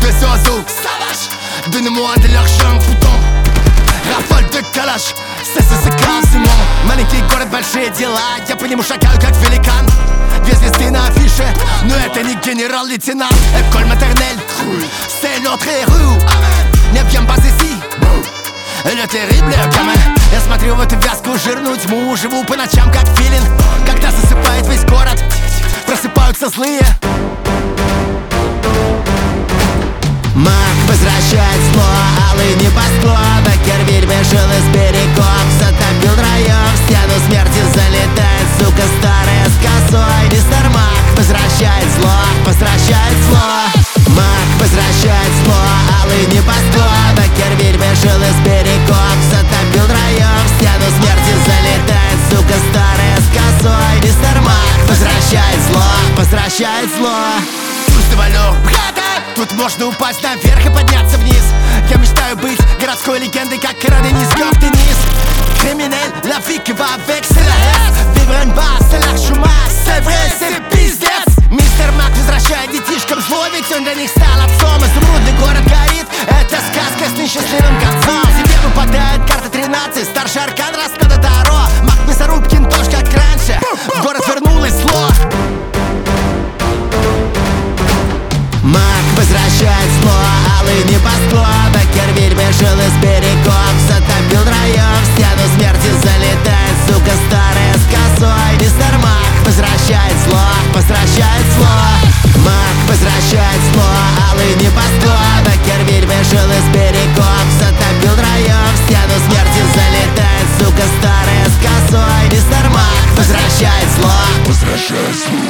des oiseaux sauvages. Donnez-moi de l'argent, putain. Rafale de калаш, c'est классимо. Маленький город, большие дела. Я по нему шагаю, как великан. Две звезды на афише, но это не генерал-лейтенант. École maternelle, c'est notre rue. Не viens pas ici, le terrible gamin. Я смотрю в эту вязкую жирную тьму. Живу по ночам, как филин. Когда засыпает весь город, просыпаются злые. Маг возвращает зло, алый небосклон. Кервиль вышел из берегов, затопил район. В стену смерти залетает, сука старая с косой. Мистер Маг возвращает зло, возвращает зло. Маг возвращает зло, алый небосклон. Кервиль вышел из берегов, затопил район. В стену смерти залетает, сука старая с косой. Мистер Маг возвращает зло, возвращает зло. Пусть валю, тут можно упасть наверх и подняться вниз. Я мечтаю быть городской легендой, как Денис в теннис. Криминель, la vie qui va avec, c'est la S. Vivre en bas, c'est l'arche masse, c'est vrai, c'est пиздец. Мистер Мак возвращает детишкам зло, ведь он для них стал отцом. Изумрудный город горит, это сказка с несчастливым концом. Тебе выпадает карта 13, старший аркан раскада Таро. Мак Мясорубкин тоже как раньше, в город вернулось зло. Маг возвращает зло, алый небосклон. Кервиль вышел из берегов, затопил район. В стену смерти залетает, сука старая с косой. Мистер Мак возвращает зло, возвращает зло. Маг возвращает зло, алый небосклон. Кервиль вышел из берегов, затопил район. В стену смерти залетает, сука старая с косой. Мистер Мак возвращает зло, возвращает зло.